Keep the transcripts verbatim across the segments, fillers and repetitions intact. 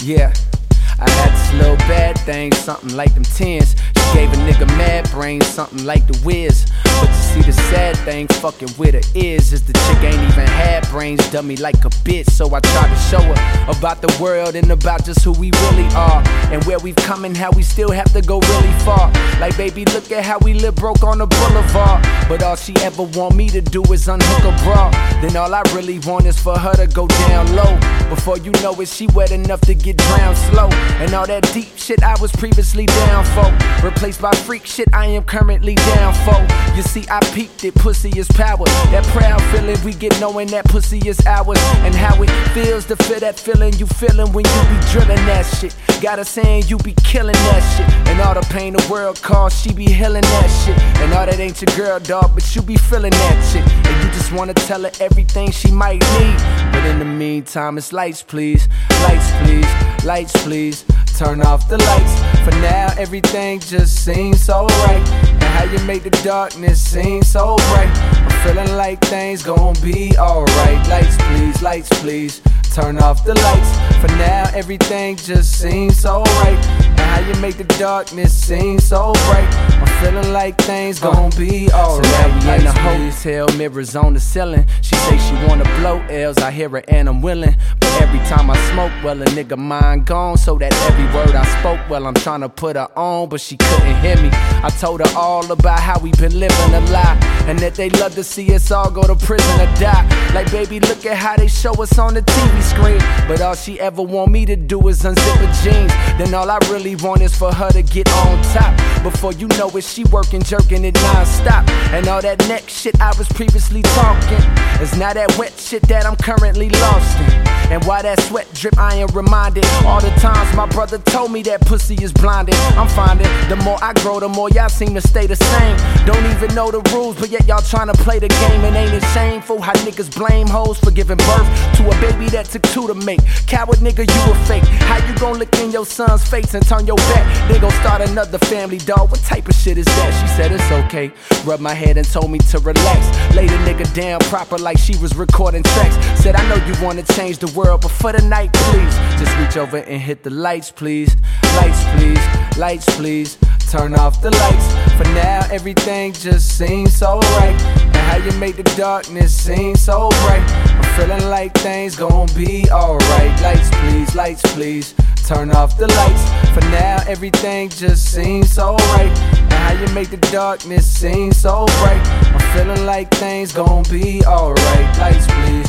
Yeah, I had this little bad thing, something like them tens. She gave a nigga mad brains, something like the Wiz. But you see the sad thing fucking with her is Is the chick ain't even had brains, dummy like a bitch. So I tried to show her about the world and about just who we really are, and where we've come and how we still have to go really far. Like, baby, look at how we live broke on the boulevard. But all she ever want me to do is unhook a bra. Then all I really want is for her to go down low. Before you know it, she wet enough to get drowned slow. And all that deep shit I was previously down for, replaced by freak shit I am currently down for. You see, I peeped it, pussy is power. That proud feeling we get knowing that pussy is ours. And how it feels to feel that feeling you feeling when you be drilling that shit. Got her saying you be killing that shit. And all the pain the world caused, she be healing that shit. And all that ain't your girl, dog, but you be feeling that shit. And you just wanna tell her everything she might need. But in the meantime, it's lights please, lights please, lights please. Turn off the lights. For now, everything just seems so right. And how you make the darkness seem so bright. I'm feeling like things gon' be alright. Lights please, lights please. Turn off the lights. For now, everything just seems so right. And how you make the darkness seem so bright. I'm feeling like things gon' be alright. So now we in the hotel, mirrors on the ceiling. She say she wanna blow L's, I hear her and I'm willing. But every time I smoke, well, a nigga mind gone. So that every word I spoke, well, I'm tryna put her on, but she couldn't hear me. I told her all about how we been living a lie, and that they love to see us all go to prison or die. Like, baby, look at how they show us on the T V screen. But all she ever want me to do is unzip her jeans. Then all I really want is for her to get on top. Before you know it, she working, jerking it non-stop. And all that neck shit I was previously talking is now that wet shit that I'm currently lost in. And while that sweat drip, I am reminded all the times my brother told me that pussy is blinded. I'm finding the more I grow, the more y'all seem to stay the same. Don't even know the rules, but yet y'all trying to play the game. And ain't it shameful how niggas blame hoes for giving birth to a baby that took two to make? Coward nigga, you a fake. How you gon' look in your son's face and turn your back? Then gon' start another family, dog. What type of shit is that? She said it's okay. Rubbed my head and told me to relax. Laid a nigga down proper like she was recording tracks. Said, I know you wanna change the world, but for the night, please, just reach over and hit the lights, please. Lights, please, lights, please. Turn off the lights. For now, everything just seems so right. And how you make the darkness seem so bright. I'm feeling like things gon' be alright. Lights, please, lights, please. Turn off the lights. For now, everything just seems so right. And how you make the darkness seem so bright. I'm feeling like things gon' be alright. Lights, please.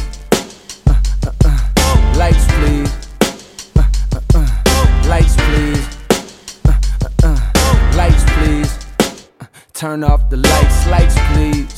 Lights please, uh, uh, uh. Lights please, uh, uh, uh. Lights please, uh. Turn off the lights, lights please.